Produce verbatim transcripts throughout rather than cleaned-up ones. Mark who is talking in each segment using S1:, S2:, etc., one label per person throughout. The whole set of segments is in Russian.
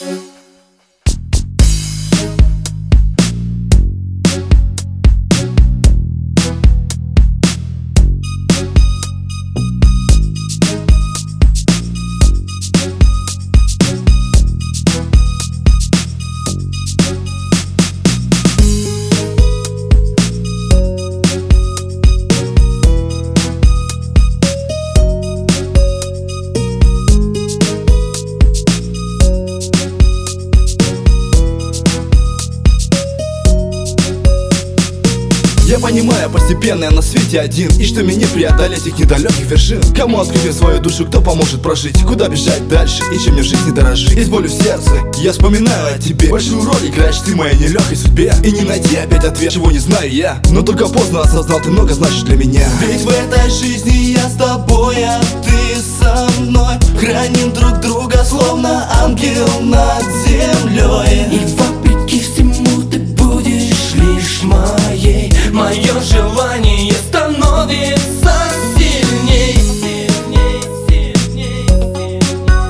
S1: Я понимаю, постепенно я на свете один, и что мне не преодолеть их недалеких вершин. Кому открыть свою душу, кто поможет прожить, куда бежать дальше и чем мне в жизни дорожить. Есть боль в сердце, я вспоминаю о тебе. Большую роль играешь ты в моей нелегкой судьбе, и не найти опять ответ, чего не знаю я, но только поздно осознал, ты много значишь для меня.
S2: Ведь в этой жизни я с тобой, а ты со мной. Храним друг друга, словно ангел над землей. И вопреки всему ты будешь лишь моей. Мое желание становится сильней, сильней, сильней, сильней.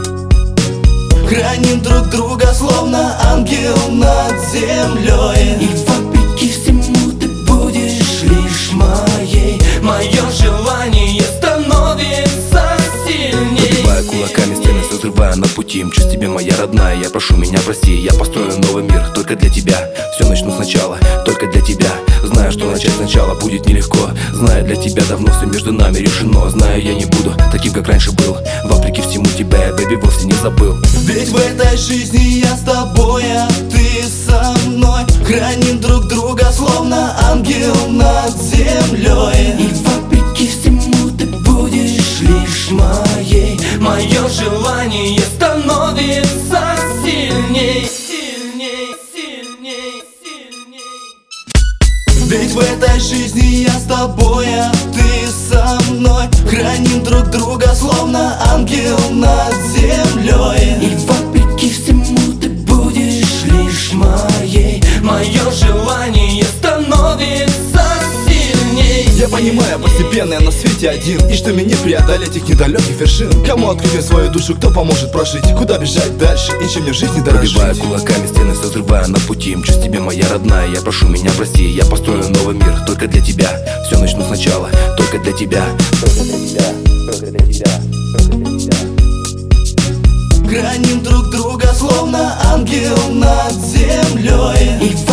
S2: Храним друг друга, словно ангел над землей. И вопреки всему ты будешь лишь моей. Мое желание становится сильней.
S3: Побивая кулаками стены, разрывая на пути. Мчусь тебе, моя родная, я прошу меня прости. Я построю новый мир только для тебя. Все начну сначала, только для тебя. Знаю, что начать сначала будет нелегко. Знаю, для тебя давно все между нами решено. Знаю, я не буду таким, как раньше был. Вопреки всему тебя я, бэби, вовсе не забыл.
S2: Ведь в этой жизни я с тобой, а ты со мной. Храним друг друга, словно ангел над землей. И вопреки всему ты будешь лишь моей. Мое желание становится сильней, сильней, сильней, сильней. Ведь в этой жизни я с тобой, а ты со мной. Храним друг друга, словно ангел над землей. И вопреки всему ты будешь лишь моей. Мое желание становится сильней.
S1: Я понимаю, постепенно я на свете один, и что мне не преодолеть их недалеких вершин. Кому открыть свою душу, кто поможет прожить, куда бежать дальше и чем мне в жизни дорожить.
S3: Побивая кулаками стены, разрывая на пути. Мчусь тебе, моя родная, я прошу меня прости. Я построю новый мир только для тебя. Все начну сначала, только для тебя. Только для тебя, только для тебя, только для тебя.
S2: Храним друг друга, словно ангел над землей. И